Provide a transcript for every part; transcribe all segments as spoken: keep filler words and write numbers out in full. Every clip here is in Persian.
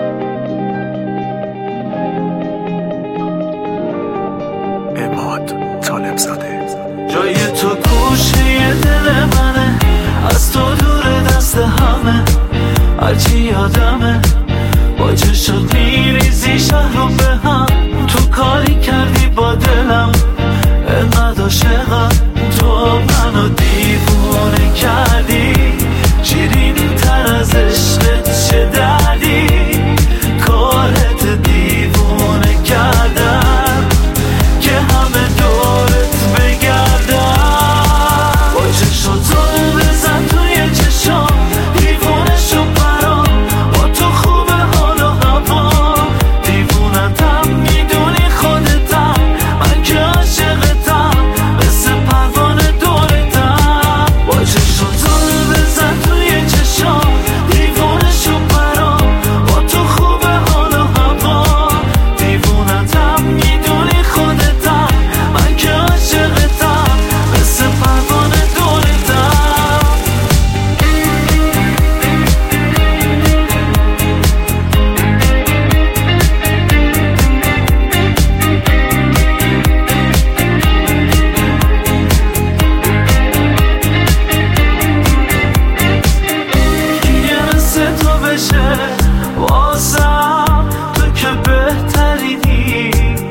اماد طالب زاده. جای تو گوشه دل منه، از تو دور دست همه، هرچی یادمه با چشات میریزی شهر رو به هم. تو کاری کردی با دلم انقدر عاشقم، تو منو دیوونه کردی، شیرینی تر از عشقت چه دردی، کارت دیوونه کردم که همه دورت بگردم. با چشاتو بزن توی چشام، دیوونه شو برام، با تو خوبه حال و هوا، دیوونتم میدونی خودتم، من که عاشقتم مثل پروانه دورتم. با چشاتو بزن توی چشام، دیوونه شو برام، با تو خوبه حال و هوا، دیوونتم میدونی خودتم، من که عاشقتم مثل پروانه دورتم. یه مثل تو بشه واسم، تو که بهترینی،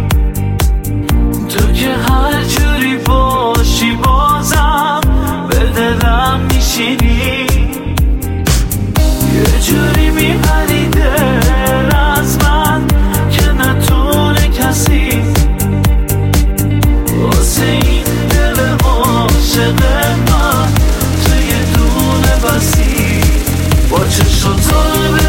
تو که هر جوری باشی بازم به دلم میشینی. یه جوری میپری دل از من که نتونه کسی واسه این دل عاشق من تو یه دونه بسی. با چشاتو